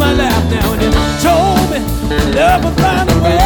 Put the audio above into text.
my lap now, and you told me love would find a way.